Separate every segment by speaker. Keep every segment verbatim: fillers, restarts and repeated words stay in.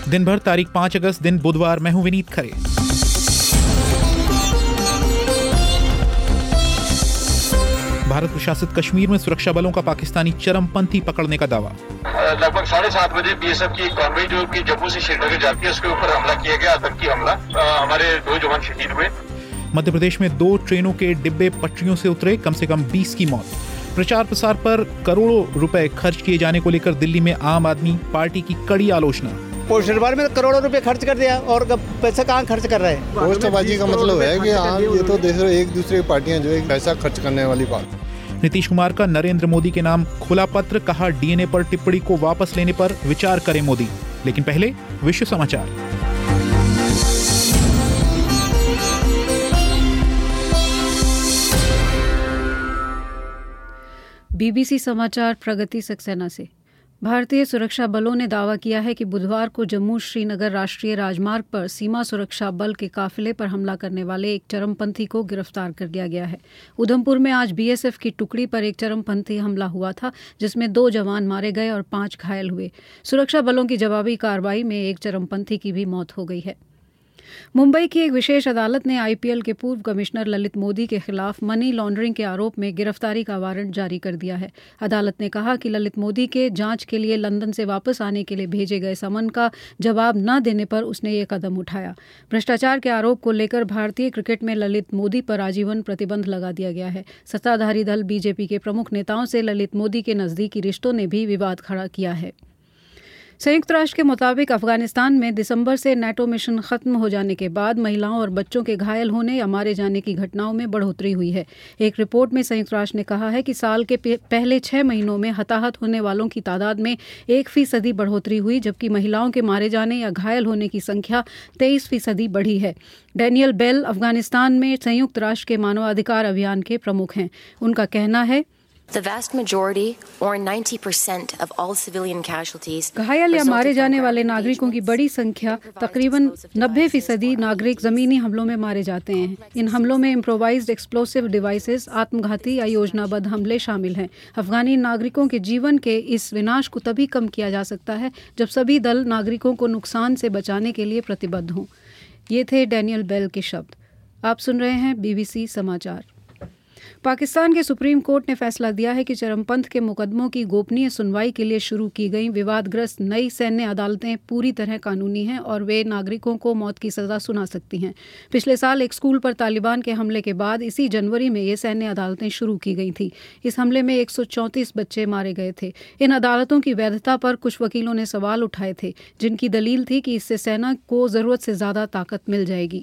Speaker 1: दिन भर तारीख पाँच अगस्त दिन बुधवार। मैं हूं विनीत खरे। भारत प्रशासित कश्मीर में सुरक्षा बलों का पाकिस्तानी चरमपंथी पकड़ने का दावा।
Speaker 2: लगभग साढ़े सात बजे बीएसएफ की कॉन्वॉय जो कि जम्मू से श्रीनगर जाती है उसके ऊपर हमला किया गया, आतंकी हमला। हमारे दो जवान शहीद हुए।
Speaker 1: मध्य प्रदेश में दो ट्रेनों के डिब्बे पटरियों से उतरे, कम से कम बीस की मौत। प्रचार प्रसार पर करोड़ों रुपए खर्च किए जाने को लेकर दिल्ली में आम आदमी पार्टी की कड़ी आलोचना।
Speaker 3: पोस्टरबाजी में करोड़ों रुपए खर्च कर दिया और पैसा कहाँ खर्च कर रहे हैं।
Speaker 4: पोस्टरबाजी का मतलब है कि हाँ ये तो देख रहे एक दूसरे की पार्टियां जो है पैसा खर्च करने वाली बात।
Speaker 1: नीतीश कुमार का नरेंद्र मोदी के नाम खुला पत्र, कहा डीएनए पर टिप्पणी को वापस लेने पर विचार करें मोदी। लेकिन पहले विश्व समाचार।
Speaker 5: बीबीसी समाचार प्रगति सक्सेना से। भारतीय सुरक्षा बलों ने दावा किया है कि बुधवार को जम्मू श्रीनगर राष्ट्रीय राजमार्ग पर सीमा सुरक्षा बल के काफिले पर हमला करने वाले एक चरमपंथी को गिरफ्तार कर लिया गया है। उधमपुर में आज बीएसएफ की टुकड़ी पर एक चरमपंथी हमला हुआ था, जिसमें दो जवान मारे गए और पांच घायल हुए। सुरक्षा बलों की जवाबी कार्रवाई में एक चरमपंथी की भी मौत हो गई है। मुंबई की एक विशेष अदालत ने आईपीएल के पूर्व कमिश्नर ललित मोदी के खिलाफ मनी लॉन्ड्रिंग के आरोप में गिरफ्तारी का वारंट जारी कर दिया है। अदालत ने कहा कि ललित मोदी के जांच के लिए लंदन से वापस आने के लिए भेजे गए समन का जवाब न देने पर उसने ये कदम उठाया। भ्रष्टाचार के आरोप को लेकर भारतीय क्रिकेट में ललित मोदी पर आजीवन प्रतिबंध लगा दिया गया है। सत्ताधारी दल बीजेपी के प्रमुख नेताओं से ललित मोदी के नजदीकी रिश्तों ने भी विवाद खड़ा किया है। संयुक्त राष्ट्र के मुताबिक अफगानिस्तान में दिसंबर से नेटो मिशन खत्म हो जाने के बाद महिलाओं और बच्चों के घायल होने या मारे जाने की घटनाओं में बढ़ोतरी हुई है। एक रिपोर्ट में संयुक्त राष्ट्र ने कहा है कि साल के पहले छह महीनों में हताहत होने वालों की तादाद में एक फीसदी बढ़ोतरी हुई, जबकि महिलाओं के मारे जाने या घायल होने की संख्या तेईस फीसदी बढ़ी है। डैनियल बेल अफगानिस्तान में संयुक्त राष्ट्र के मानवाधिकार अभियान के प्रमुख हैं। उनका कहना है
Speaker 6: The vast majority, or ninety percent of all civilian casualties,
Speaker 5: घायल या मारे जाने वाले नागरिकों की बड़ी संख्या, तकरीबन नब्बे फीसदी नागरिक जमीनी हमलों में मारे जाते हैं। इन हमलों में इम्प्रोवाइज्ड एक्सप्लोसिव डिवाइसेस, आत्मघाती या योजनाबद्ध हमले शामिल हैं। अफगानी नागरिकों के जीवन के इस विनाश को तभी कम किया जा सकता है जब सभी दल नागरिकों को नुकसान से बचाने के लिए प्रतिबद्ध हों। ये थे डैनियल बेल के शब्द। आप सुन रहे हैं बीबीसी समाचार। पाकिस्तान के सुप्रीम कोर्ट ने फैसला दिया है कि चरमपंथ के मुकदमों की गोपनीय सुनवाई के लिए शुरू की गई विवादग्रस्त नई सैन्य अदालतें पूरी तरह कानूनी हैं और वे नागरिकों को मौत की सजा सुना सकती हैं। पिछले साल एक स्कूल पर तालिबान के हमले के बाद इसी जनवरी में ये सैन्य अदालतें शुरू की गई थी। इस हमले में एक सौ चौंतीस बच्चे मारे गए थे। इन अदालतों की वैधता पर कुछ वकीलों ने सवाल उठाए थे, जिनकी दलील थी कि इससे सेना को जरूरत से ज्यादा ताकत मिल जाएगी।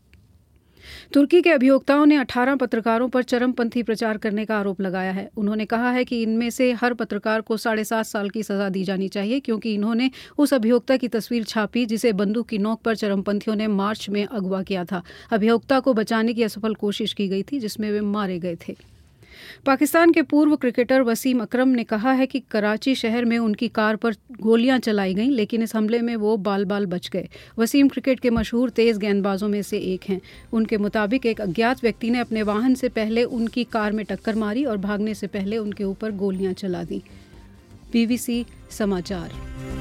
Speaker 5: तुर्की के अभियोक्ताओं ने अठारह पत्रकारों पर चरमपंथी प्रचार करने का आरोप लगाया है। उन्होंने कहा है कि इनमें से हर पत्रकार को साढ़े सात साल की सजा दी जानी चाहिए, क्योंकि इन्होंने उस अभियोक्ता की तस्वीर छापी जिसे बंदूक की नोक पर चरमपंथियों ने मार्च में अगवा किया था। अभियोक्ता को बचाने की असफल कोशिश की गई थी, जिसमें वे मारे गए थे। पाकिस्तान के पूर्व क्रिकेटर वसीम अकरम ने कहा है कि कराची शहर में उनकी कार पर गोलियां चलाई गईं, लेकिन इस हमले में वो बाल बाल बच गए। वसीम क्रिकेट के मशहूर तेज गेंदबाजों में से एक हैं। उनके मुताबिक एक अज्ञात व्यक्ति ने अपने वाहन से पहले उनकी कार में टक्कर मारी और भागने से पहले उनके ऊपर गोलियां चला दी। बीबीसी समाचार।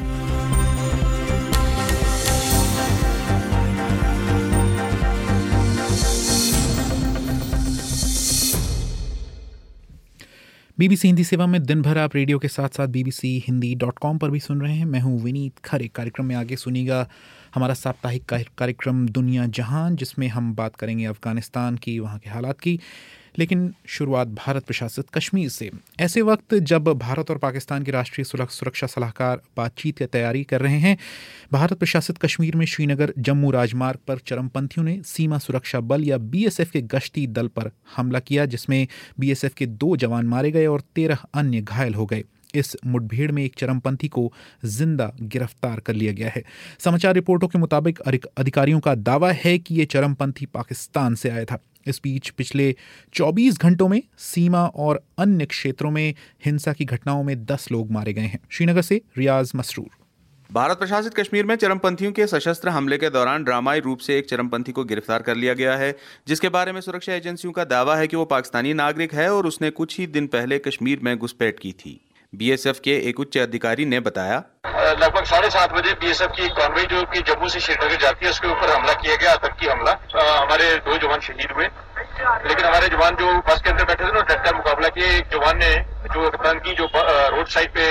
Speaker 1: बीबीसी हिंदी सेवा में दिन भर आप रेडियो के साथ साथ बीबीसी हिंदी डॉट कॉम पर भी सुन रहे हैं। मैं हूं विनीत खरे। कार्यक्रम में आगे सुनिएगा हमारा साप्ताहिक कार्यक्रम दुनिया जहान, जिसमें हम बात करेंगे अफगानिस्तान की, वहाँ के हालात की। लेकिन शुरुआत भारत प्रशासित कश्मीर से। ऐसे वक्त जब भारत और पाकिस्तान के राष्ट्रीय सुरक्षा सलाहकार बातचीत की तैयारी कर रहे हैं, भारत प्रशासित कश्मीर में श्रीनगर जम्मू राजमार्ग पर चरमपंथियों ने सीमा सुरक्षा बल या बीएसएफ के गश्ती दल पर हमला किया, जिसमें बीएसएफ के दो जवान मारे गए और तेरह अन्य घायल हो गए। इस मुठभेड़ में एक चरमपंथी को जिंदा गिरफ्तार कर लिया गया है। समाचार रिपोर्टों के मुताबिक अधिकारियों का दावा है कि ये चरमपंथी पाकिस्तान से आया था। इस बीच पिछले चौबीस घंटों में सीमा और अन्य क्षेत्रों में हिंसा की घटनाओं में दस लोग मारे गए हैं। श्रीनगर से रियाज मसरूर।
Speaker 7: भारत प्रशासित कश्मीर में चरमपंथियों के सशस्त्र हमले के दौरान ड्रामाई रूप से एक चरमपंथी को गिरफ्तार कर लिया गया है, जिसके बारे में सुरक्षा एजेंसियों का दावा है कि वो पाकिस्तानी नागरिक है और उसने कुछ ही दिन पहले कश्मीर में घुसपैठ की थी। बीएसएफ के एक उच्च अधिकारी ने बताया,
Speaker 2: लगभग साढ़े सात बजे बीएसएफ की कॉन्वॉय जो कि जम्मू से श्रीनगर जाती है उसके ऊपर हमला किया गया, आतंकी हमला। हमारे दो जवान शहीद हुए, लेकिन हमारे जवान जो बस के अंदर बैठे थे ना, डटकर मुकाबला किया। एक जवान ने जो आतंकी जो रोड साइड पे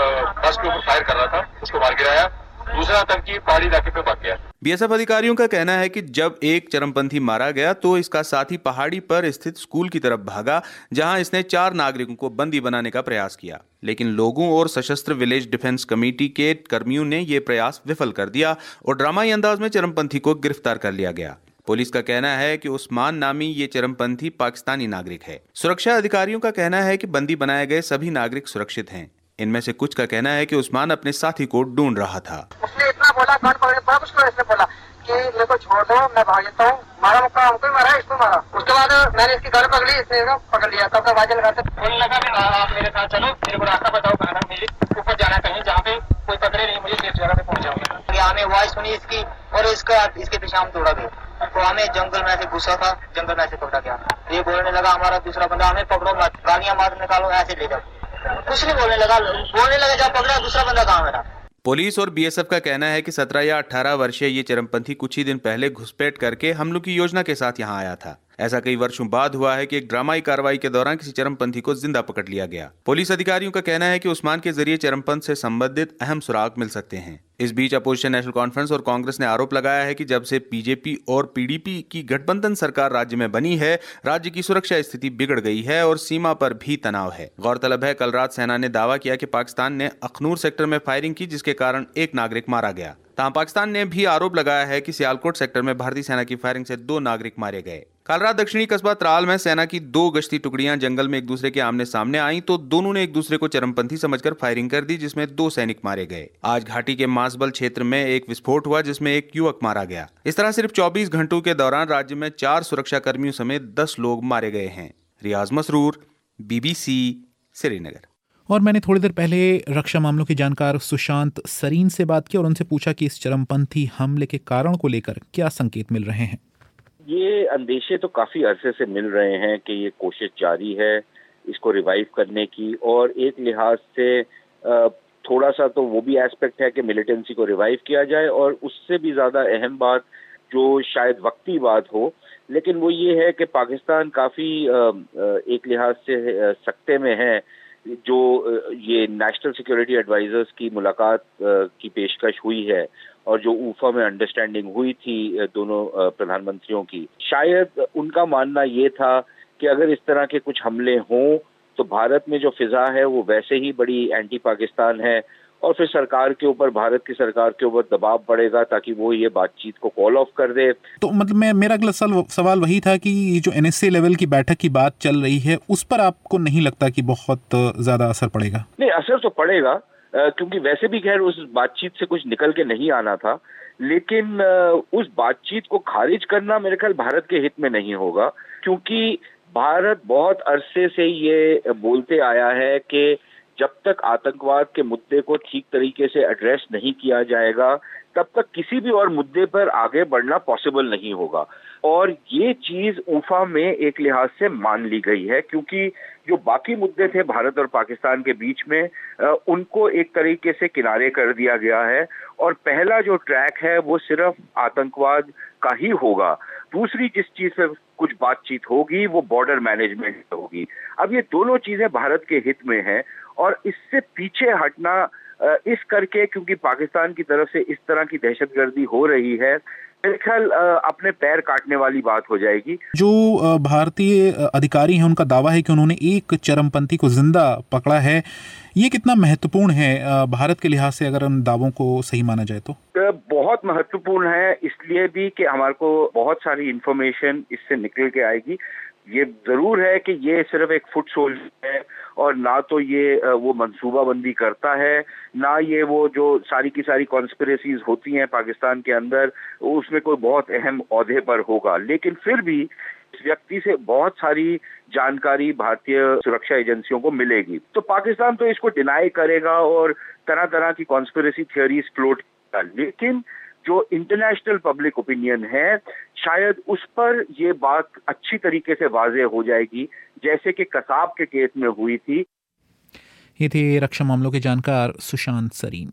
Speaker 2: बस के ऊपर फायर कर रहा था उसको मार गिराया, दूसरा आतंकी पहाड़ी इलाके पे भाग गया।
Speaker 7: बीएसएफ अधिकारियों का कहना है कि जब एक चरमपंथी मारा गया तो इसका साथी पहाड़ी पर स्थित स्कूल की तरफ भागा, जहां इसने चार नागरिकों को बंदी बनाने का प्रयास किया, लेकिन लोगों और सशस्त्र विलेज डिफेंस कमेटी के कर्मियों ने यह प्रयास विफल कर दिया और ड्रामाई अंदाज में चरमपंथी को गिरफ्तार कर लिया गया। पुलिस का कहना है कि उस्मान नामी ये चरमपंथी पाकिस्तानी नागरिक है। सुरक्षा अधिकारियों का कहना है कि बंदी बनाए गए सभी नागरिक सुरक्षित हैं। इनमें से कुछ का कहना है कि उस्मान अपने साथी को ढूंढ रहा था।
Speaker 8: उसने इतना बोला, गन पकड़े बड़ा मुश्किल इसने बोला कि मेरे को छोड़ दो, मैं भाग जाता हूँ। मारा मुक्का हमको ही मारा, इसको मारा। उसके बाद मैंने इसकी गन पकड़ी, इसने पकड़ लिया। तब तक आवाजें लगाते बोलने लगा कि आप मेरे साथ चलो, मेरे को रास्ता बताओ, कहाँ मुझे ऊपर जाना कहीं जहाँ पे कोई पकड़े नहीं, मुझे सेफ जगह पे पहुँच जाऊंगा। हमें आवाज सुनी इसकी और इसका इसके पीछे हम दौड़ा गए, तो हमें जंगल में से घुसा था, जंगल में से पकड़ा गया। ये बोलने लगा हमारा दूसरा बंदा, हमें पकड़ो मत, गालियां मार निकालो, ऐसे ले जाओ। कुछ नहीं बोलने लगा, बोलने लगा जब पकड़ा दूसरा बंदा कहाँ मेरा।
Speaker 7: पुलिस और बीएसएफ का कहना है कि सत्रह या अठारह वर्षीय ये चरमपंथी कुछ ही दिन पहले घुसपैठ करके हमलों की योजना के साथ यहाँ आया था। ऐसा कई वर्षों बाद हुआ है कि एक ड्रामाई कार्रवाई के दौरान किसी चरमपंथी को जिंदा पकड़ लिया गया। पुलिस अधिकारियों का कहना है कि उस्मान के जरिए चरमपंथ से संबंधित अहम सुराग मिल सकते हैं। इस बीच अपोजिशन नेशनल कॉन्फ्रेंस और कांग्रेस ने आरोप लगाया है कि जब से बीजेपी और पीडीपी की गठबंधन सरकार राज्य में बनी है, राज्य की सुरक्षा स्थिति बिगड़ गई है और सीमा पर भी तनाव है। गौरतलब है, कल रात सेना ने दावा किया कि पाकिस्तान ने अखनूर सेक्टर में फायरिंग की, जिसके कारण एक नागरिक मारा गया। तहाँ पाकिस्तान ने भी आरोप लगाया है कि सियालकोट सेक्टर में भारतीय सेना की फायरिंग से दो नागरिक मारे गए। कल रात दक्षिणी कस्बा त्राल में सेना की दो गश्ती टुकड़ियां जंगल में एक दूसरे के आमने सामने आईं तो दोनों ने एक दूसरे को चरमपंथी समझकर फायरिंग कर दी, जिसमें दो सैनिक मारे गए। आज घाटी के मासबल क्षेत्र में एक विस्फोट हुआ, जिसमें एक युवक मारा गया। इस तरह सिर्फ चौबीस घंटों के दौरान राज्य में चार सुरक्षा कर्मियों समेत दस लोग मारे गए हैं। रियाज मसरूर, बीबीसी, श्रीनगर।
Speaker 1: और मैंने थोड़ी देर पहले रक्षा मामलों के जानकार सुशांत सरीन से बात की और उनसे पूछा कि इस चरमपंथी हमले के कारण को लेकर क्या संकेत मिल रहे हैं।
Speaker 9: ये अंदेशे तो काफी अरसे से मिल रहे हैं कि ये कोशिश जारी है इसको रिवाइव करने की, और एक लिहाज से थोड़ा सा तो वो भी एस्पेक्ट है कि मिलिटेंसी को रिवाइव किया जाए, और उससे भी ज्यादा अहम बात जो शायद वक्ती बात हो, लेकिन वो ये है कि पाकिस्तान काफी एक लिहाज से सकते में है। जो ये नेशनल सिक्योरिटी एडवाइजर्स की मुलाकात की पेशकश हुई है और जो ऊफा में अंडरस्टैंडिंग हुई थी दोनों प्रधानमंत्रियों की, शायद उनका मानना ये था कि अगर इस तरह के कुछ हमले हों तो भारत में जो फिजा है वो वैसे ही बड़ी एंटी पाकिस्तान है, और फिर सरकार के ऊपर, भारत की सरकार के ऊपर दबाव बढ़ेगा ताकि वो ये बातचीत को कॉल ऑफ कर दे।
Speaker 1: तो मतलब मैं मेरा अगला सवाल वही था कि ये जो एनएसए लेवल की बैठक की बात चल रही है, उस पर आपको नहीं लगता कि बहुत ज्यादा असर पड़ेगा?
Speaker 9: नहीं, असर तो पड़ेगा, क्योंकि वैसे भी खैर उस बातचीत से कुछ निकल के नहीं आना था, लेकिन उस बातचीत को खारिज करना मेरे ख्याल भारत के हित में नहीं होगा, क्योंकि भारत बहुत अरसे से ये बोलते आया है कि जब तक आतंकवाद के मुद्दे को ठीक तरीके से एड्रेस नहीं किया जाएगा तब तक किसी भी और मुद्दे पर आगे बढ़ना पॉसिबल नहीं होगा। और ये चीज ऊफा में एक लिहाज से मान ली गई है, क्योंकि जो बाकी मुद्दे थे भारत और पाकिस्तान के बीच में, उनको एक तरीके से किनारे कर दिया गया है, और पहला जो ट्रैक है वो सिर्फ आतंकवाद का ही होगा। दूसरी जिस चीज पे कुछ बातचीत होगी वो बॉर्डर मैनेजमेंट होगी। अब ये दोनों चीजें भारत के हित में हैं, और इससे पीछे हटना इस करके, क्योंकि पाकिस्तान की तरफ से इस तरह की दहशतगर्दी हो रही है, मेरे ख्याल अपने पैर काटने वाली बात हो जाएगी।
Speaker 1: जो भारतीय अधिकारी हैं उनका दावा है कि उन्होंने एक चरमपंथी को जिंदा पकड़ा है, ये कितना महत्वपूर्ण है भारत के लिहाज से, अगर उन दावों को सही माना जाए तो?
Speaker 9: बहुत महत्वपूर्ण है, इसलिए भी कि हमारे को बहुत सारी इंफॉर्मेशन इससे निकल के आएगी। ये जरूर है कि ये सिर्फ एक फुट सोल्जर है, और ना तो ये वो मंसूबाबंदी करता है, ना ये वो जो सारी की सारी कॉन्स्पिरेसीज होती हैं पाकिस्तान के अंदर, उसमें कोई बहुत अहम ओहदे पर होगा। लेकिन फिर भी इस व्यक्ति से बहुत सारी जानकारी भारतीय सुरक्षा एजेंसियों को मिलेगी, तो पाकिस्तान तो इसको डिनाई करेगा और तरह तरह की कॉन्स्पिरेसी थियरीज फ्लोट करेगा, लेकिन जो इंटरनेशनल पब्लिक ओपिनियन है शायद उस पर ये बात अच्छी तरीके से वाज़ेह हो जाएगी, जैसे कि कसाब के केस में हुई थी।
Speaker 1: ये थे रक्षा मामलों के जानकार सुशांत सरीन।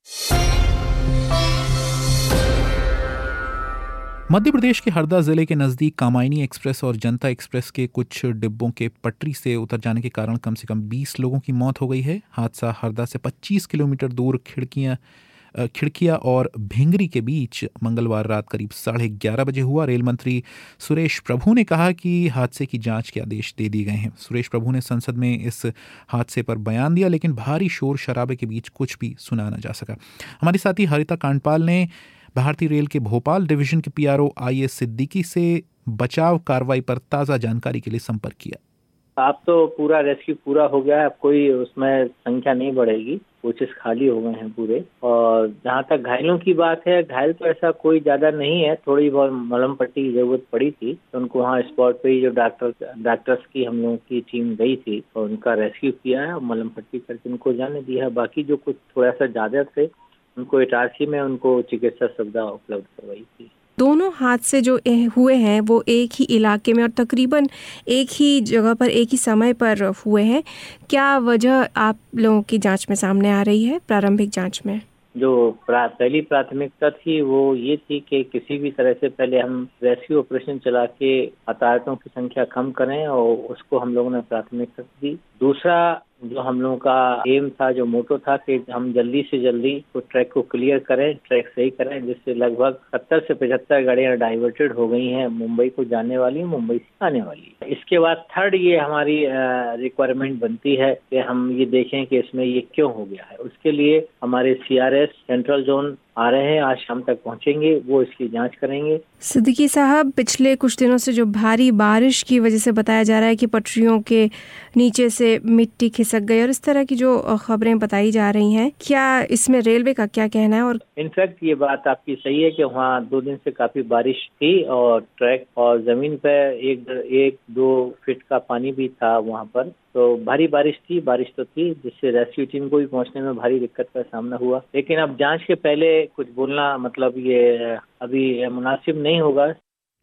Speaker 1: मध्य प्रदेश के हरदा जिले के नज़दीक कामायनी एक्सप्रेस और जनता एक्सप्रेस के कुछ डिब्बों के पटरी से उतर जाने के कारण कम से कम बीस लोगों की मौत हो गई है। हादसा हरदा से पच्चीस किलोमीटर दूर खिड़कियां खिड़किया और भिंगरी के बीच मंगलवार रात करीब साढ़े ग्यारह बजे हुआ। रेल मंत्री सुरेश प्रभु ने कहा कि हादसे की जांच के आदेश दे दिए गए हैं। सुरेश प्रभु ने संसद में इस हादसे पर बयान दिया, लेकिन भारी शोर शराबे के बीच कुछ भी सुना न जा सका। हमारे साथी हरिता कांडपाल ने भारतीय रेल के भोपाल डिवीजन के पीआरओ आई एस सिद्दीकी से बचाव कार्रवाई पर ताज़ा जानकारी के लिए संपर्क किया।
Speaker 10: अब तो पूरा रेस्क्यू पूरा हो गया है, अब कोई उसमें संख्या नहीं बढ़ेगी, कोचेस खाली हो गए हैं पूरे। और जहाँ तक घायलों की बात है, घायल तो ऐसा कोई ज्यादा नहीं है, थोड़ी बहुत मलहम पट्टी की जरूरत पड़ी थी, तो उनको वहाँ स्पॉट पे ही जो डॉक्टर डॉक्टर्स की हम लोगों की टीम गई थी और उनका रेस्क्यू किया है और मलहम पट्टी करके उनको जाने दिया है। बाकी जो कुछ थोड़ा सा ज्यादा थे उनको इटारसी में उनको चिकित्सा सुविधा उपलब्ध करवाई थी।
Speaker 11: दोनों हादसे जो हुए हैं वो एक ही इलाके में और तकरीबन एक ही जगह पर एक ही समय पर हुए हैं। क्या वजह आप लोगों की जांच में सामने आ रही है? प्रारंभिक जांच में
Speaker 10: जो प्रा, पहली प्राथमिकता थी वो ये थी कि किसी भी तरह से पहले हम रेस्क्यू ऑपरेशन चला के हताहतों की संख्या कम करें और उसको हम लोगों ने प्राथमिकता दी। दूसरा जो हम लोगों का एम था, जो मोटो था कि हम जल्दी से जल्दी तो ट्रैक को क्लियर करें, ट्रैक सही करें, जिससे लगभग सत्तर से पचहत्तर गाड़ियां डाइवर्टेड हो गई हैं, मुंबई को जाने वाली, मुंबई से आने वाली। इसके बाद थर्ड ये हमारी रिक्वायरमेंट बनती है कि हम ये देखें कि इसमें ये क्यों हो गया है। उसके लिए हमारे सीआरएस सेंट्रल जोन आ रहे हैं, आज शाम तक पहुंचेंगे, वो इसकी जांच करेंगे।
Speaker 11: सिद्दीकी साहब, पिछले कुछ दिनों से जो भारी बारिश की वजह से बताया जा रहा है कि पटरियों के नीचे से मिट्टी खिसक गई और इस तरह की जो खबरें बताई जा रही हैं, क्या इसमें रेलवे का क्या कहना है? और
Speaker 10: इनफैक्ट ये बात आपकी सही है कि वहाँ दो दिन से काफी बारिश थी और ट्रैक और जमीन पे एक एक दो फीट का पानी भी था वहाँ पर, तो भारी बारिश थी बारिश तो थी जिससे रेस्क्यू टीम को भी पहुंचने में भारी दिक्कत का सामना हुआ। लेकिन अब जांच के पहले कुछ बोलना मतलब ये अभी मुनासिब नहीं होगा।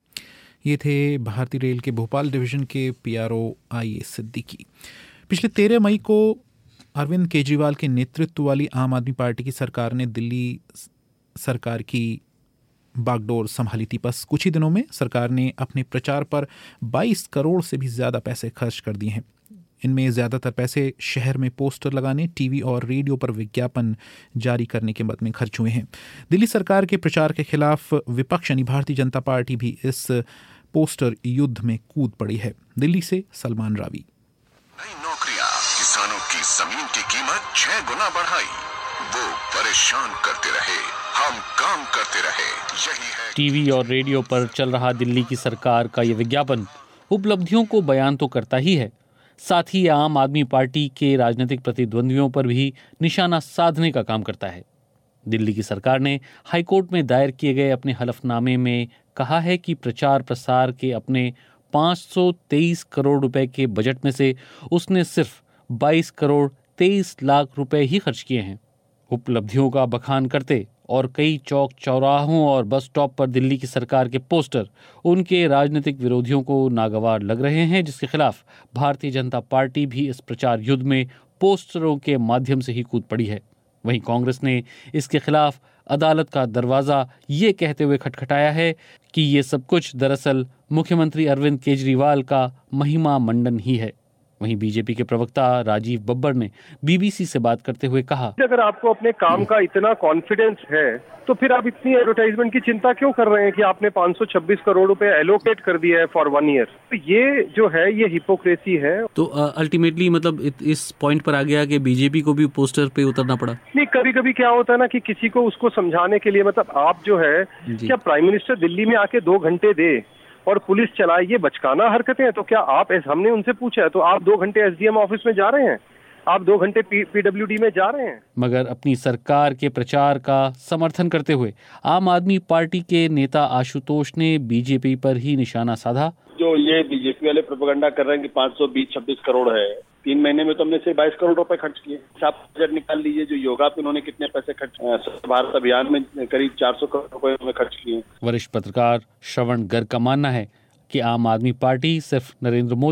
Speaker 1: ये थे भारतीय रेल के भोपाल डिवीजन के पीआरओ आई एस सिद्दीकी। पिछले तेरह मई को अरविंद केजरीवाल के नेतृत्व वाली आम आदमी पार्टी की सरकार ने दिल्ली सरकार की बागडोर संभाली थी। बस कुछ ही दिनों में सरकार ने अपने प्रचार पर बाईस करोड़ से भी ज़्यादा पैसे खर्च कर दिए हैं। इनमें ज़्यादातर पैसे शहर में पोस्टर लगाने, टीवी और रेडियो पर विज्ञापन जारी करने के मद में खर्च हुए हैं। दिल्ली सरकार के प्रचार के खिलाफ विपक्ष यानी भारतीय जनता पार्टी भी इस पोस्टर युद्ध में कूद पड़ी है। दिल्ली से सलमान रावी।
Speaker 12: नई नौकरियां, किसानों की जमीन की कीमत छह गुना बढ़ाई, वो परेशान करते रहे, हम काम करते रहे, यही है।
Speaker 13: टीवी और रेडियो पर चल रहा दिल्ली की सरकार का ये विज्ञापन उपलब्धियों को बयान तो करता ही है, साथ ही आम आदमी पार्टी के राजनीतिक प्रतिद्वंद्वियों पर भी निशाना साधने का काम करता है। दिल्ली की सरकार ने हाईकोर्ट में दायर किए गए अपने हलफनामे में कहा है कि प्रचार प्रसार के अपने पाँच सौ तेईस करोड़ रुपए के बजट में से उसने सिर्फ बाईस करोड़ तेईस लाख रुपए ही खर्च किए हैं। उपलब्धियों का बखान करते और कई चौक चौराहों और बस स्टॉप पर दिल्ली की सरकार के पोस्टर उनके राजनीतिक विरोधियों को नागवार लग रहे हैं, जिसके खिलाफ भारतीय जनता पार्टी भी इस प्रचार युद्ध में पोस्टरों के माध्यम से ही कूद पड़ी है। वहीं कांग्रेस ने इसके खिलाफ अदालत का दरवाजा ये कहते हुए खटखटाया है कि ये सब कुछ दरअसल मुख्यमंत्री अरविंद केजरीवाल का महिमा मंडन ही है। वहीं बीजेपी के प्रवक्ता राजीव बब्बर ने बीबीसी से बात करते हुए कहा,
Speaker 14: अगर आपको अपने काम का इतना कॉन्फिडेंस है तो फिर आप इतनी एडवर्टाइजमेंट की चिंता क्यों कर रहे हैं कि आपने पाँच सौ छब्बीस करोड़ रुपए एलोकेट कर दिया है फॉर वन ईयर। तो ये जो है ये हिपोक्रेसी है।
Speaker 13: तो अल्टीमेटली मतलब इस पॉइंट पर आ गया कि बीजेपी को भी पोस्टर पे उतरना पड़ा।
Speaker 14: नहीं, कभी कभी क्या होता है ना कि किसी को उसको समझाने के लिए, मतलब आप जो है क्या प्राइम मिनिस्टर दिल्ली में आके दो घंटे दे और पुलिस चलाए, ये बचकाना हरकतें हैं। तो क्या आप, हमने उनसे पूछा है, तो आप दो घंटे एसडीएम ऑफिस में जा रहे हैं, आप दो घंटे पीडब्ल्यूडी में जा रहे हैं।
Speaker 13: मगर अपनी सरकार के प्रचार का समर्थन करते हुए आम आदमी पार्टी के नेता आशुतोष ने बीजेपी पर ही निशाना साधा।
Speaker 15: जो ये बीजेपी वाले प्रोपेगेंडा कर रहे हैं कि पाँच सौ बीस छब्बीस करोड़ है, तीन महीने में तो हमने सिर्फ बाईस करोड़ रुपए खर्च किए। आप बजट निकाल लीजिए, जो योगा पे उन्होंने कितने पैसे खर्च, स्वच्छ भारत अभियान में करीब चार सौ करोड़ रुपए खर्च किए।
Speaker 13: वरिष्ठ पत्रकार श्रवण गर्ग का मानना है कि आम आदमी पार्टी सिर्फ नरेंद्र मोदी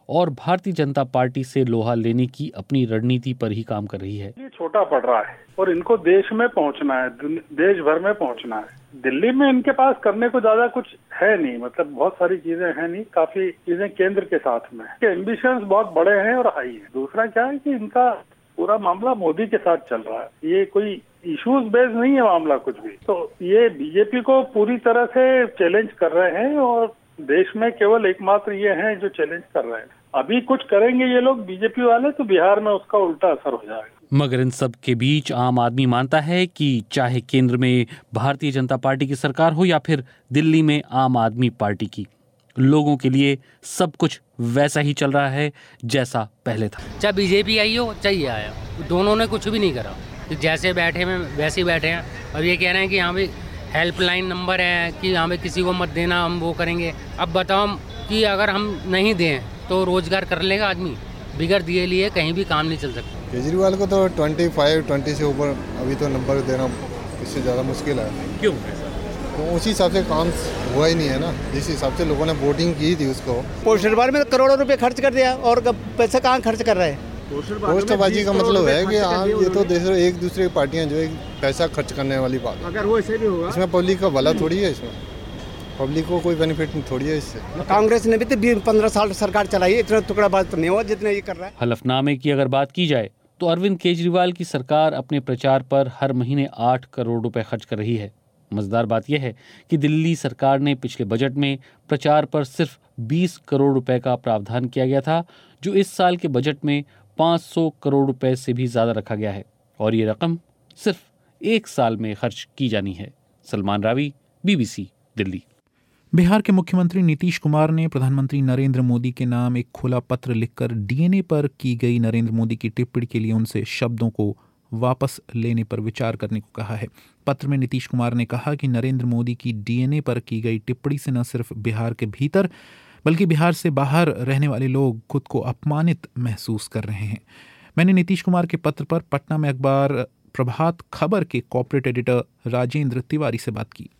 Speaker 13: और भारतीय जनता पार्टी से लोहा लेने की अपनी रणनीति पर ही काम कर रही है।
Speaker 16: ये छोटा पड़ रहा है और इनको देश में पहुंचना है, देश भर में पहुंचना है। दिल्ली में इनके पास करने को ज्यादा कुछ है नहीं, मतलब बहुत सारी चीजें हैं नहीं, काफी चीजें केंद्र के साथ में है। एम्बिशंस बहुत बड़े हैं और हाई है। दूसरा क्या है कि इनका पूरा मामला मोदी के साथ चल रहा है, ये कोई इश्यूज बेस्ड नहीं है मामला कुछ भी। तो ये बीजेपी को पूरी तरह से चैलेंज कर रहे हैं और देश में केवल एकमात्र ये हैं जो चैलेंज कर रहे हैं। अभी कुछ करेंगे ये लोग बीजेपी वाले तो बिहार में उसका उल्टा असर हो जाएगा।
Speaker 13: मगर इन सब के बीच आम आदमी मानता है कि चाहे केंद्र में भारतीय जनता पार्टी की सरकार हो या फिर दिल्ली में आम आदमी पार्टी की, लोगों के लिए सब कुछ वैसा ही चल रहा है जैसा पहले था।
Speaker 17: चाहे बीजेपी आई हो चाहे ये आया, दोनों ने कुछ भी नहीं करा। जैसे बैठे हैं वैसे ही बैठे हैं और ये कह रहे हैं कि यहाँ पे हेल्पलाइन नंबर है कि यहाँ पे किसी को मत देना, हम वो करेंगे। अब बताओ कि अगर हम नहीं दें तो रोजगार कर लेगा आदमी? बिगड़ दिए लिए कहीं भी काम नहीं चल सकता।
Speaker 4: केजरीवाल को तो पच्चीस, बीस से ऊपर अभी तो नंबर देना इससे ज़्यादा मुश्किल है।
Speaker 13: क्यों?
Speaker 4: तो उसी हिसाब से काम हुआ ही नहीं है ना, जिस हिसाब से लोगों ने वोटिंग की थी उसको।
Speaker 3: पोस्टरबाजी में करोड़ों रुपए खर्च कर दिया और पैसा कहाँ खर्च कर रहे हैं?
Speaker 4: पोस्टरबाजी का मतलब है कि हाँ ये तो देख रहे एक दूसरे की पार्टियां जो है पैसा खर्च करने वाली बात।
Speaker 3: अगर वो ऐसे भी होगा
Speaker 4: इसमें पब्लिक का भला थोड़ी है, इसमें पब्लिक को कोई बेनिफिट थोड़ी है इससे।
Speaker 3: कांग्रेस ने भी तो पंद्रह साल सरकार चलाई, इतना टुकड़ा बात तो नहीं हुआ जितना ये कर रहा है।
Speaker 13: हलफनामे की अगर बात की जाए तो अरविंद केजरीवाल की सरकार अपने प्रचार पर हर महीने आठ करोड़ रुपए खर्च कर रही है। मजेदार बात यह है कि दिल्ली सरकार ने पिछले बजट में प्रचार पर सिर्फ बीस करोड़ रुपए का प्रावधान किया गया था, जो इस साल के बजट में पाँच सौ करोड़ रुपए से भी ज्यादा रखा गया है और ये रकम सिर्फ एक साल में खर्च की जानी है। सलमान रावी, बीबीसी, दिल्ली।
Speaker 1: बिहार के मुख्यमंत्री नीतीश कुमार ने प्रधानमंत्री नरेंद्र मोदी के नाम एक खुला पत्र लिखकर डीएनए पर की गई नरेंद्र मोदी की टिप्पणी के लिए उनसे शब्दों को वापस लेने पर विचार करने को कहा है। पत्र में नीतीश कुमार ने कहा कि नरेंद्र मोदी की डीएनए पर की गई टिप्पणी से न सिर्फ बिहार के भीतर बल्कि बिहार से बाहर रहने वाले लोग खुद को अपमानित महसूस कर रहे हैं। मैंने नीतीश कुमार के पत्र पर पटना में अखबार प्रभात खबर के कॉर्पोरेट एडिटर राजेंद्र तिवारी से बात की।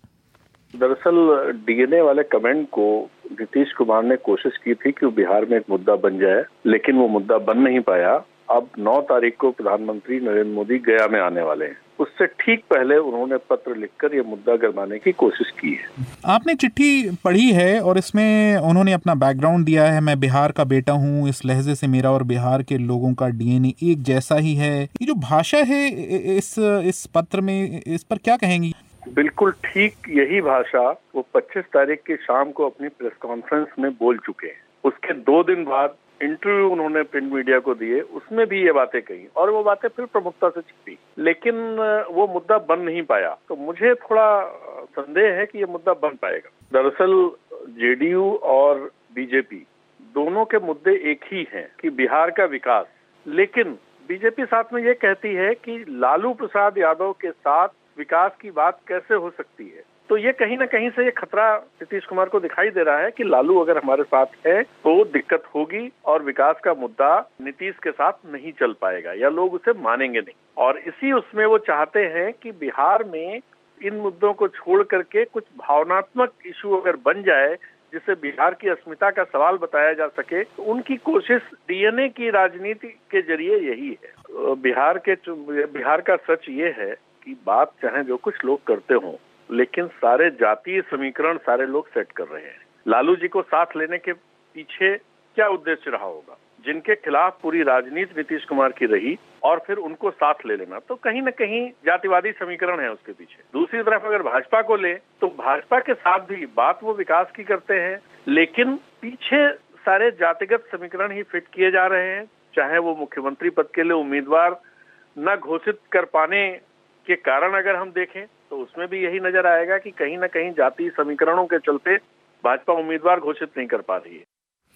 Speaker 9: दरअसल डीएनए वाले कमेंट को नीतीश कुमार ने कोशिश की थी कि वो बिहार में एक मुद्दा बन जाए, लेकिन वो मुद्दा बन नहीं पाया। अब नौ तारीख को प्रधानमंत्री नरेंद्र मोदी गया में आने वाले हैं, उससे ठीक पहले उन्होंने पत्र लिखकर ये मुद्दा गरमाने की कोशिश की है।
Speaker 1: आपने चिट्ठी पढ़ी है और इसमें उन्होंने अपना बैकग्राउंड दिया है, मैं बिहार का बेटा हूँ, इस लहजे से मेरा और बिहार के लोगों का डीएनए एक जैसा ही है। ये जो भाषा है इस इस पत्र में, इस पर क्या कहेंगी?
Speaker 9: बिल्कुल ठीक यही भाषा वो पच्चीस तारीख की शाम को अपनी प्रेस कॉन्फ्रेंस में बोल चुके हैं। उसके दो दिन बाद इंटरव्यू उन्होंने प्रिंट मीडिया को दिए, उसमें भी ये बातें कही और वो बातें फिर प्रमुखता से छिपी, लेकिन वो मुद्दा बन नहीं पाया। तो मुझे थोड़ा संदेह है कि ये मुद्दा बन पाएगा। दरअसल जेडीयू और बीजेपी दोनों के मुद्दे एक ही हैं कि बिहार का विकास, लेकिन बीजेपी साथ में ये कहती है कि लालू प्रसाद यादव के साथ विकास की बात कैसे हो सकती है। तो ये कहीं ना कहीं से ये खतरा नीतीश कुमार को दिखाई दे रहा है कि लालू अगर हमारे साथ है तो दिक्कत होगी और विकास का मुद्दा नीतीश के साथ नहीं चल पाएगा या लोग उसे मानेंगे नहीं। और इसी उसमें वो चाहते हैं कि बिहार में इन मुद्दों को छोड़ करके कुछ भावनात्मक इशू अगर बन जाए जिससे बिहार की अस्मिता का सवाल बताया जा सके, तो उनकी कोशिश डीएनए की राजनीति के जरिए यही है। बिहार के बिहार का सच ये है कि बात चाहे जो कुछ लोग करते हों, लेकिन सारे जातीय समीकरण सारे लोग सेट कर रहे हैं। लालू जी को साथ लेने के पीछे क्या उद्देश्य रहा होगा? जिनके खिलाफ पूरी राजनीति नीतीश कुमार की रही और फिर उनको साथ ले लेना, तो कहीं न कहीं जातिवादी समीकरण है उसके पीछे। दूसरी तरफ अगर भाजपा को ले तो भाजपा के साथ भी बात वो विकास की करते हैं, लेकिन पीछे सारे जातिगत समीकरण ही फिट किए जा रहे हैं। चाहे वो मुख्यमंत्री पद के लिए उम्मीदवार न घोषित कर पाने के कारण अगर हम देखें तो उसमें भी यही नजर आएगा कि कहीं ना कहीं जातीय समीकरणों के चलते भाजपा उम्मीदवार घोषित नहीं कर पा रही है।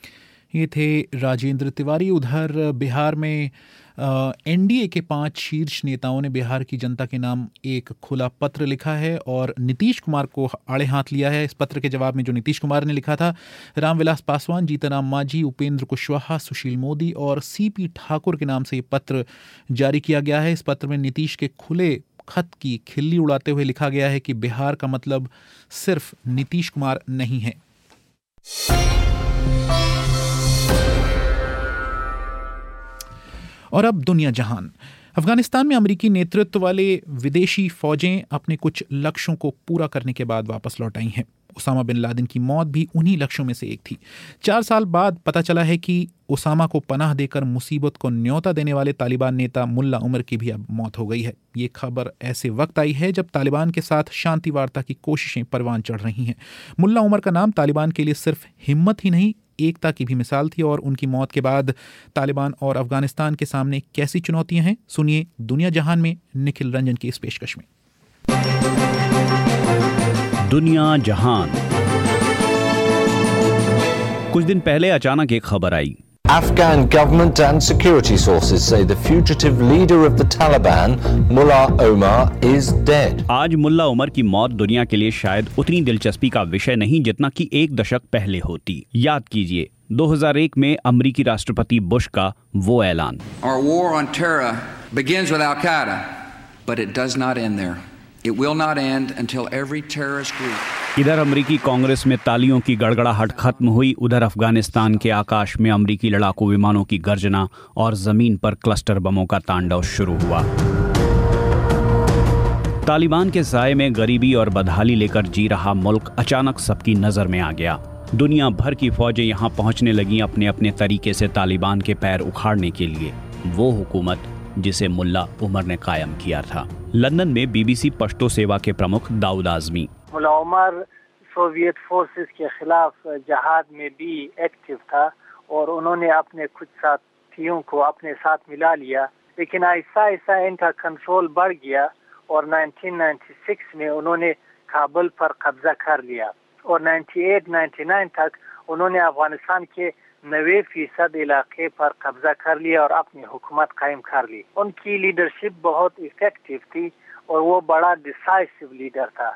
Speaker 1: ये थे राजेंद्र तिवारी। उधर बिहार में एनडीए के पांच शीर्ष नेताओं ने बिहार की जनता के नाम एक खुला पत्र लिखा है और नीतीश कुमार को आड़े हाथ लिया है। इस पत्र के जवाब में जो नीतीश कुमार ने लिखा था, रामविलास पासवान, जीतनराम मांझी, उपेंद्र कुशवाहा, सुशील मोदी और सीपी ठाकुर के नाम से ये पत्र जारी किया गया है। इस पत्र में नीतीश के खुले खत की खिल्ली उड़ाते हुए लिखा गया है कि बिहार का मतलब सिर्फ नीतीश कुमार नहीं है। और अब दुनिया जहान। अफगानिस्तान में अमेरिकी नेतृत्व वाले विदेशी फौजें अपने कुछ लक्ष्यों को पूरा करने के बाद वापस लौट आई हैं। उसामा बिन लादेन की मौत भी उन्हीं लक्ष्यों में से एक थी। चार साल बाद पता चला है कि उसामा को पनाह देकर मुसीबत को न्योता देने वाले तालिबान नेता मुल्ला उमर की भी अब मौत हो गई है। ये खबर ऐसे वक्त आई है जब तालिबान के साथ शांति वार्ता की कोशिशें परवान चढ़ रही हैं। मुल्ला उमर का नाम तालिबान के लिए सिर्फ हिम्मत ही नहीं, एकता की भी मिसाल थी। और उनकी मौत के बाद तालिबान और अफगानिस्तान के सामने कैसी चुनौतियां हैं, सुनिए दुनिया जहान में निखिल रंजन की इस पेशकश में।
Speaker 18: दुनिया जहान। कुछ दिन पहले अचानक एक खबर आई।
Speaker 19: Afghan government and security sources say the fugitive leader of the Taliban, Mullah Omar, is dead.
Speaker 18: आज मुल्ला उमर की मौत दुनिया के लिए शायद उतनी दिलचस्पी का विषय नहीं जितना कि एक दशक पहले होती। याद कीजिए दो हज़ार एक में अमेरिकी राष्ट्रपति बुश का वो ऐलान।
Speaker 20: Our war on terror begins with Al-Qaeda, but it does not end there. It will not end until every terrorist group.
Speaker 18: इधर अमेरिकी कांग्रेस में तालियों की गड़गड़ाहट खत्म हुई, उधर अफगानिस्तान के आकाश में अमेरिकी लड़ाकू विमानों की गर्जना और जमीन पर क्लस्टर बमों का तांडव शुरू हुआ। तालिबान के साए में गरीबी और बदहाली लेकर जी रहा मुल्क अचानक सबकी नजर में आ गया। दुनिया भर की फौजें यहां पहुंचने लगीं अपने अपने तरीके से तालिबान के पैर उखाड़ने के लिए। वो हुकूमत जिसे मुल्ला उमर ने कायम किया था। लंदन में बीबीसी पश्तो सेवा के प्रमुख दाऊद आजमी।
Speaker 10: मुल्ला उमर सोवियत फोर्सेस के खिलाफ जहाद में भी एक्टिव था और उन्होंने अपने कुछ साथियों को अपने साथ मिला लिया, लेकिन ऐसा ऐसा इनका कंट्रोल बढ़ गया और उन्नीस सौ छियानवे में उन्होंने काबुल पर कब्जा कर लिया और अट्ठानवे निन्यानवे तक उन्होंने अफगानिस्तान के नब्बे फीसद इलाके पर कब्जा कर लिया और अपनी हुकूमत कायम कर ली। उनकी लीडरशिप बहुत इफेक्टिव थी और वो बड़ा डिसाइसिव लीडर था।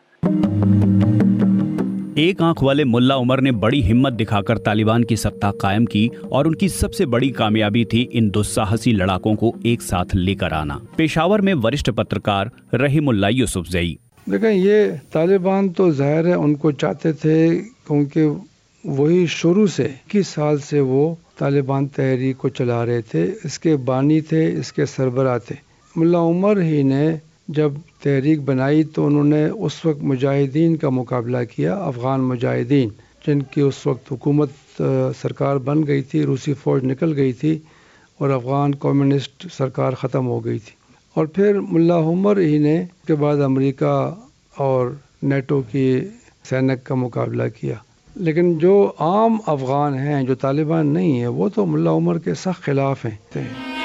Speaker 18: एक आंख वाले मुल्ला उमर ने बड़ी हिम्मत दिखाकर तालिबान की सत्ता कायम की और उनकी सबसे बड़ी कामयाबी थी इन दुस्साहसी लड़ाकों को एक साथ लेकर आना। पेशावर में वरिष्ठ पत्रकार रहीमुल्लाह यूसुफजई।
Speaker 21: देखें, ये तालिबान तो जाहिर है उनको चाहते थे, क्योंकि वही शुरू से इक्कीस साल से वो तालिबान तहरीक को चला रहे थे, इसके बानी थे, इसके सरबराह थे। मुल्ला उमर ही ने जब तहरीक बनाई तो उन्होंने उस वक्त मुजाहिदीन का मुकाबला किया, अफ़गान मुजाहिदीन, जिनकी उस वक्त हुकूमत सरकार बन गई थी, रूसी फ़ौज निकल गई थी और अफ़गान कम्युनिस्ट सरकार ख़त्म हो गई थी। और फिर मुल्ला उमर ही ने के बाद अमेरिका और नेटो की सैनिक का मुकाबला किया। लेकिन जो आम अफ़गान हैं, जो तालिबान नहीं है, वो तो मुल्ला उमर के सख्त खिलाफ हैं।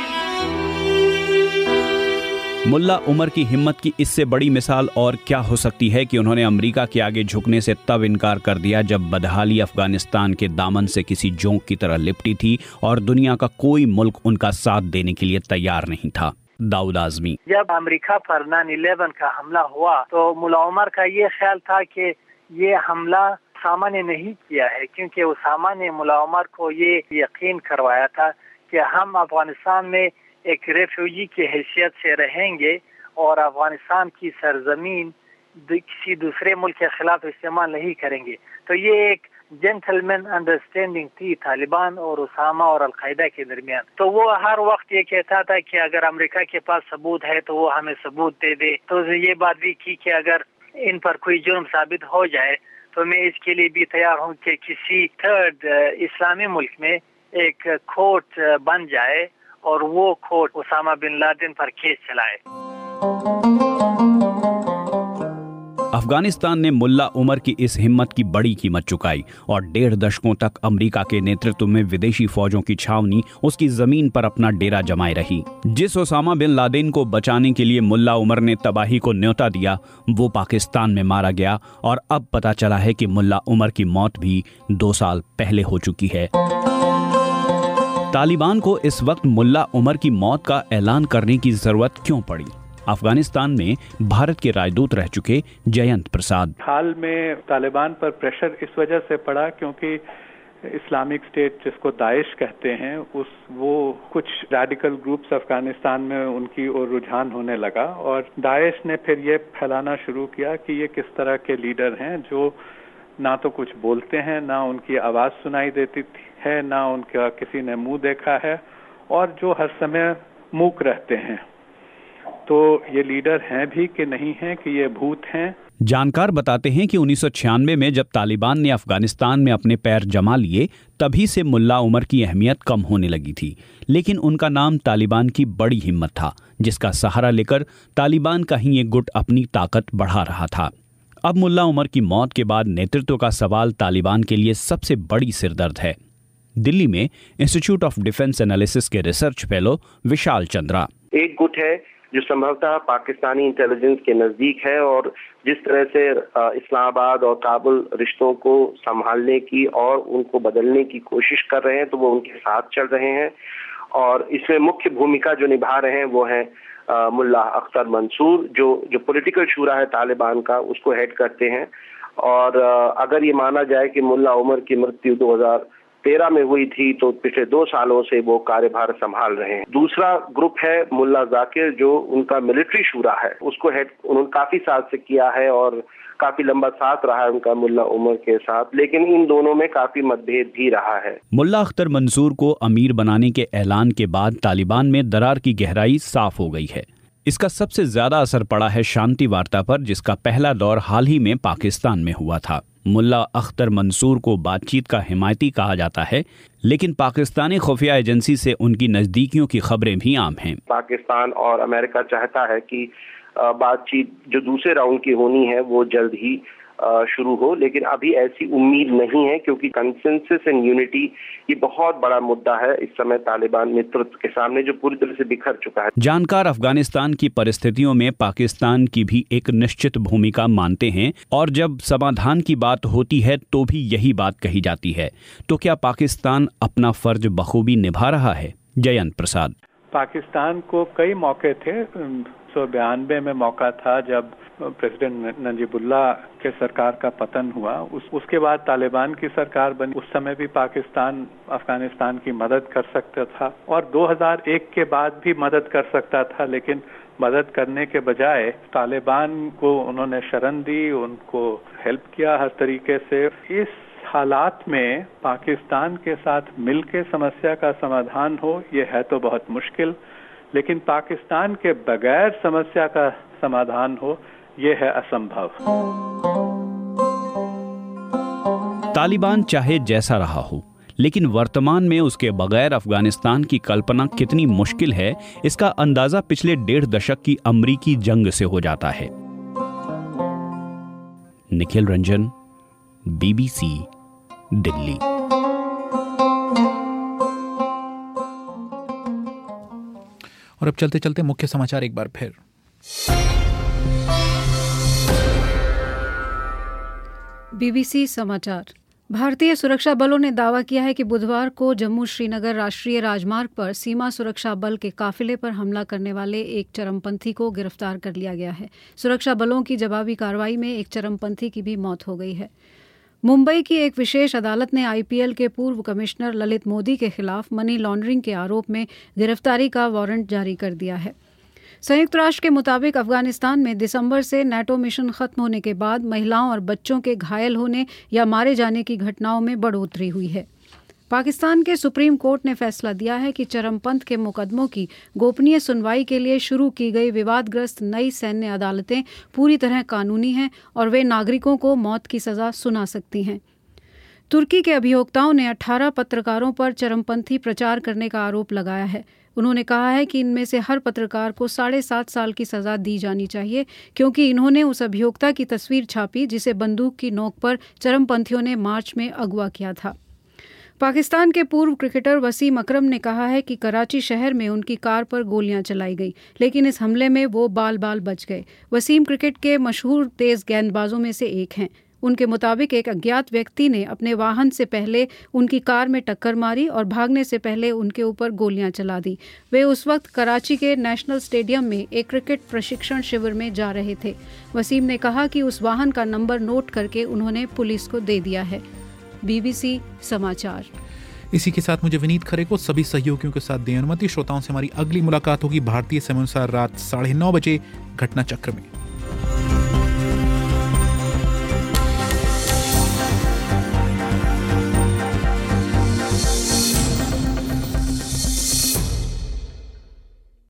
Speaker 18: मुल्ला उमर की हिम्मत की इससे बड़ी मिसाल और क्या हो सकती है कि उन्होंने अमेरिका के आगे झुकने से तब इनकार कर दिया जब बदहाली अफगानिस्तान के दामन से किसी जोंक की तरह लिपटी थी और दुनिया का कोई मुल्क उनका साथ देने के लिए तैयार नहीं था। दाऊद आजमी।
Speaker 10: जब अमेरिका पर नाइन इलेवन का हमला हुआ तो मुल्ला उमर का ये ख्याल था कि ये हमला उसामा ने नहीं किया है, क्योंकि उसामा ने मुल्ला उमर को ये यकीन करवाया था कि हम अफगानिस्तान में एक रेफ्यूजी की हैसियत से रहेंगे और अफगानिस्तान की सरजमीन किसी दूसरे मुल्क के खिलाफ इस्तेमाल नहीं करेंगे। तो ये एक जेंटलमैन अंडरस्टैंडिंग थी तालिबान और उसामा और अलकायदा के दरमियान। तो वो हर वक्त ये कहता था कि अगर अमेरिका के पास सबूत है तो वो हमें सबूत दे दे। तो ये बात भी की कि अगर इन पर कोई जुर्म साबित हो जाए तो मैं इसके लिए भी तैयार हूँ कि किसी थर्ड इस्लामी मुल्क में एक कोर्ट बन जाए और वो कोर्ट उसामा बिन लादेन पर केस चलाए।
Speaker 18: अफगानिस्तान ने मुल्ला उमर की इस हिम्मत की बड़ी कीमत चुकाई और डेढ़ दशकों तक अमेरिका के नेतृत्व में विदेशी फौजों की छावनी उसकी जमीन पर अपना डेरा जमाए रही। जिस उसामा बिन लादेन को बचाने के लिए मुल्ला उमर ने तबाही को न्योता दिया, वो पाकिस्तान में मारा गया और अब पता चला है कि मुल्ला उमर की मौत भी दो साल पहले हो चुकी है। तालिबान को इस वक्त मुल्ला उमर की मौत का ऐलान करने की जरूरत क्यों पड़ी? अफगानिस्तान में भारत के राजदूत रह चुके जयंत प्रसाद।
Speaker 22: हाल में तालिबान पर प्रेशर इस वजह से पड़ा क्योंकि इस्लामिक स्टेट जिसको दाइश कहते हैं उस वो कुछ रेडिकल ग्रुप्स अफगानिस्तान में उनकी ओर रुझान होने लगा और दाइश ने फिर ये फैलाना शुरू किया कि ये किस तरह के लीडर हैं जो ना तो कुछ बोलते हैं, ना उनकी आवाज सुनाई देती है, ना उनका किसी ने मुंह देखा है और जो हर समय मूक रहते हैं। तो ये लीडर हैं भी कि नहीं हैं, कि ये भूत हैं।
Speaker 18: जानकार बताते हैं कि उन्नीस सौ छियानवे में जब तालिबान ने अफगानिस्तान में अपने पैर जमा लिए, तभी से मुल्ला उमर की अहमियत कम होने लगी थी। लेकिन उनका नाम तालिबान की बड़ी हिम्मत था, जिसका सहारा लेकर तालिबान का ही एक गुट अपनी ताकत बढ़ा रहा था। अब मुल्ला उमर की मौत के बाद नेतृत्व का सवाल तालिबान के लिए सबसे बड़ी सिरदर्द है। दिल्ली में इंस्टीट्यूट ऑफ डिफेंस एनालिसिस के रिसर्च फेलो विशाल चंद्रा।
Speaker 5: एक गुट है जो संभवतः पाकिस्तानी इंटेलिजेंस के नजदीक है और जिस तरह से इस्लामाबाद और काबुल रिश्तों को संभालने की और उनको बदलने की कोशिश कर रहे हैं, तो वो उनके साथ चल रहे हैं। और इसमें मुख्य भूमिका जो निभा रहे हैं वो है मुल्ला अख्तर मंसूर, जो जो पॉलिटिकल शूरा है तालिबान का, उसको हेड करते हैं। और अगर ये माना जाए कि मुल्ला उमर की मृत्यु दो हज़ार तेरह में हुई थी, तो पिछले दो सालों से वो कार्यभार संभाल रहे हैं। दूसरा ग्रुप है मुल्ला जाकिर, जो उनका मिलिट्री शूरा है, उसको हेड उन्होंने काफी साल से किया है और काफी लंबा साथ रहा है उनका मुल्ला उमर के साथ, लेकिन इन दोनों में काफी मतभेद भी रहा है।
Speaker 18: मुल्ला अख्तर मंसूर को अमीर बनाने के ऐलान के बाद तालिबान में दरार की गहराई साफ हो गई है। इसका सबसे ज्यादा असर पड़ा है शांति वार्ता पर, जिसका पहला दौर हाल ही में पाकिस्तान में हुआ था। मुल्ला अख्तर मंसूर को बातचीत का हिमायती कहा जाता है, लेकिन पाकिस्तानी खुफिया एजेंसी से उनकी नजदीकियों की खबरें भी आम हैं।
Speaker 5: पाकिस्तान और अमेरिका चाहता है कि बातचीत जो दूसरे राउंड की होनी है वो जल्द ही शुरू हो, लेकिन अभी ऐसी उम्मीद नहीं है, क्योंकि कंसेंसस एंड यूनिटी ये बहुत बड़ा मुद्दा है इस समय तालिबान नेतृत्व के सामने, जो पूरी तरह से बिखर चुका है।
Speaker 18: जानकार अफगानिस्तान की परिस्थितियों में पाकिस्तान की भी एक निश्चित भूमिका मानते हैं, और जब समाधान की बात होती है तो भी यही बात कही जाती है। तो क्या पाकिस्तान अपना फर्ज बखूबी निभा रहा है? जयंत प्रसाद।
Speaker 22: पाकिस्तान को कई मौके थे। सौ बयानबे में मौका था जब प्रेसिडेंट नजीबुल्लाह के सरकार का पतन हुआ, उस उसके बाद तालिबान की सरकार बनी। उस समय भी पाकिस्तान अफगानिस्तान की मदद कर सकता था और दो हज़ार एक के बाद भी मदद कर सकता था, लेकिन मदद करने के बजाय तालिबान को उन्होंने शरण दी, उनको हेल्प किया हर तरीके से। इस हालात में पाकिस्तान के साथ मिलकर समस्या का समाधान हो, ये है तो बहुत मुश्किल, लेकिन पाकिस्तान के बगैर समस्या का समाधान हो, ये है असंभव।
Speaker 18: तालिबान चाहे जैसा रहा हो, लेकिन वर्तमान में उसके बगैर अफगानिस्तान की कल्पना कितनी मुश्किल है, इसका अंदाजा पिछले डेढ़ दशक की अमरीकी जंग से हो जाता है। निखिल रंजन, बीबीसी, दिल्ली।
Speaker 1: और अब चलते चलते मुख्य समाचार एक बार फिर।
Speaker 6: बीबीसी समाचार। भारतीय सुरक्षा बलों ने दावा किया है कि बुधवार को जम्मू श्रीनगर राष्ट्रीय राजमार्ग पर सीमा सुरक्षा बल के काफिले पर हमला करने वाले एक चरमपंथी को गिरफ्तार कर लिया गया है। सुरक्षा बलों की जवाबी कार्रवाई में एक चरमपंथी की भी मौत हो गई है। मुंबई की एक विशेष अदालत ने आईपीएल के पूर्व कमिश्नर ललित मोदी के खिलाफ मनी लॉन्ड्रिंग के आरोप में गिरफ्तारी का वारंट जारी कर दिया है। संयुक्त राष्ट्र के मुताबिक अफगानिस्तान में दिसंबर से नाटो मिशन खत्म होने के बाद महिलाओं और बच्चों के घायल होने या मारे जाने की घटनाओं में बढ़ोतरी हुई है। पाकिस्तान के सुप्रीम कोर्ट ने फैसला दिया है कि चरमपंथ के मुकदमों की गोपनीय सुनवाई के लिए शुरू की गई विवादग्रस्त नई सैन्य अदालतें पूरी तरह कानूनी हैं और वे नागरिकों को मौत की सजा सुना सकती हैं। तुर्की के अभियोक्ताओं ने अठारह पत्रकारों पर चरमपंथी प्रचार करने का आरोप लगाया है। उन्होंने कहा है कि इनमें से हर पत्रकार को साढ़े सात साल की सजा दी जानी चाहिए, क्योंकि इन्होंने उस अभियोक्ता की तस्वीर छापी जिसे बंदूक की नोक पर चरमपंथियों ने मार्च में अगवा किया था। पाकिस्तान के पूर्व क्रिकेटर वसीम अकरम ने कहा है कि कराची शहर में उनकी कार पर गोलियां चलाई गई, लेकिन इस हमले में वो बाल बाल बच गए। वसीम क्रिकेट के मशहूर तेज गेंदबाजों में से एक हैं। उनके मुताबिक एक अज्ञात व्यक्ति ने अपने वाहन से पहले उनकी कार में टक्कर मारी और भागने से पहले उनके ऊपर गोलियां चला दी। वे उस वक्त कराची के नेशनल स्टेडियम में एक क्रिकेट प्रशिक्षण शिविर में जा रहे थे। वसीम ने कहा कि उस वाहन का नंबर नोट करके उन्होंने पुलिस को दे दिया है। बीबीसी समाचार।
Speaker 1: इसी के साथ मुझे विनीत खरे को सभी सहयोगियों के साथ दें अनुमति। श्रोताओं से हमारी अगली मुलाकात होगी भारतीय समय अनुसार रात साढ़े नौ बजे घटना चक्र में।